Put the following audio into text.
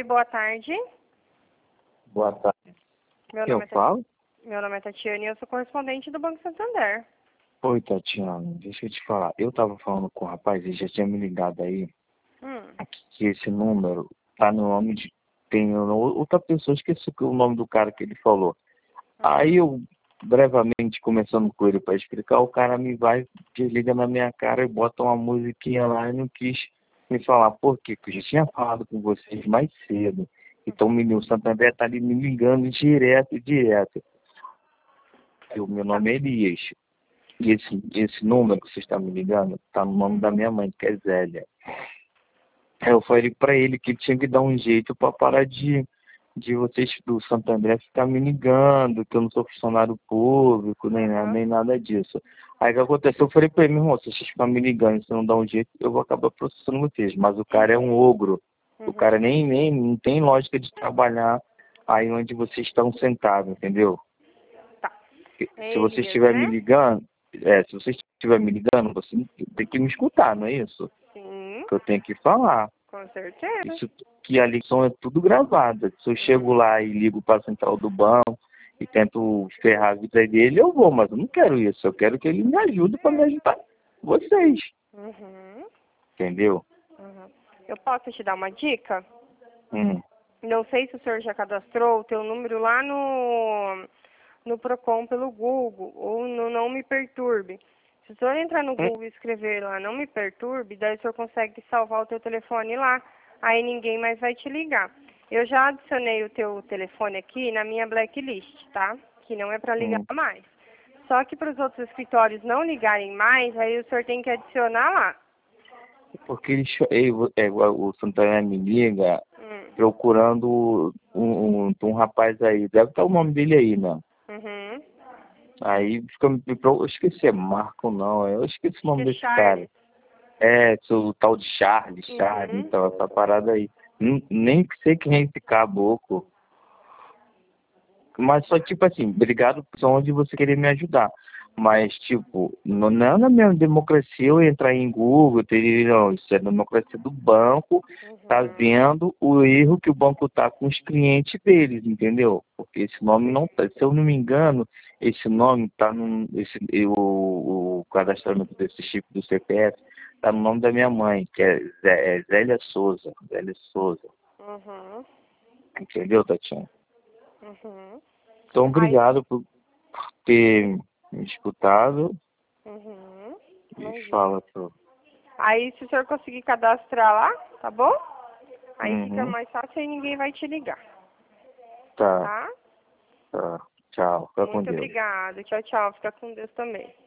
boa tarde. Boa tarde. Meu Quem eu nome é falo? Meu nome é Tatiane e eu sou correspondente do Banco Santander. Oi, Tatiana, deixa eu te falar. Eu tava falando com o rapaz, ele já tinha me ligado aí, Hum. que esse número tá no nome de... Tem outra pessoa, esqueci o nome do cara que ele falou. Aí eu, brevemente, começando com ele para explicar, o cara me vai, desliga na minha cara e bota uma musiquinha lá e não quis me falar. Por quê? Porque eu já tinha falado com vocês mais cedo. Então o Santander tá ali me ligando direto. O meu nome é Elias. E esse número que você está me ligando tá no nome da minha mãe, que é Zélia. Aí eu falei para ele que ele tinha que dar um jeito para parar de vocês do Santander ficar me ligando, que eu não sou funcionário público, nem nada disso. Aí o que aconteceu? Eu falei para ele, meu irmão, se vocês ficarem me ligando, se não dar um jeito, eu vou acabar processando vocês. Mas o cara é um ogro. O cara nem não tem lógica de trabalhar aí onde vocês estão sentados, entendeu? Tá. Se você Elias, estiver me né? ligando, se você estiver me ligando, você tem que me escutar, não é isso? Sim, Que eu tenho que falar. com certeza. Isso que a ligação é tudo gravada. Se eu chego lá e ligo para a central do banco e tento ferrar a vida dele, eu vou, mas eu não quero isso. Eu quero que ele me ajude para me ajudar vocês. Uhum. Entendeu? Uhum. Eu posso te dar uma dica? Hum. Não sei se o senhor já cadastrou o teu número lá no Procon pelo Google ou no Não Me Perturbe. Se o senhor entrar no Google e escrever lá Não Me Perturbe, daí o senhor consegue salvar o teu telefone lá. Aí ninguém mais vai te ligar. Eu já adicionei o teu telefone aqui na minha blacklist, tá? Que não é para ligar mais. Só que para os outros escritórios não ligarem mais, aí o senhor tem que adicionar lá. Porque o Santana me liga procurando um rapaz aí. Deve estar o nome dele aí, né? Uhum. Aí fica eu esqueci, é Marco não, eu esqueci o nome Que é desse cara. Charles. O tal de Charles, Uhum. então, essa parada aí. Nem sei quem é esse caboclo. Mas só, tipo assim, obrigado por onde você querer me ajudar. Mas, tipo, não é na minha democracia eu entrar em Google, não, isso é a democracia do banco, tá vendo o erro que o banco tá com os clientes deles, entendeu? Porque esse nome não tá, se eu não me engano, esse nome tá o cadastramento desse chip do CPF tá no nome da minha mãe, que é Zélia Souza, Uhum. entendeu, Tatiana? Uhum. Então, Aí, obrigado por ter me escutado e imagina. fala, pô. Aí, se o senhor conseguir cadastrar lá, tá bom? Aí fica Uhum. mais fácil e ninguém vai te ligar, Tá, tá? tá. Tchau. Fica com Muito Deus. obrigada. Tchau, tchau. Fica com Deus também.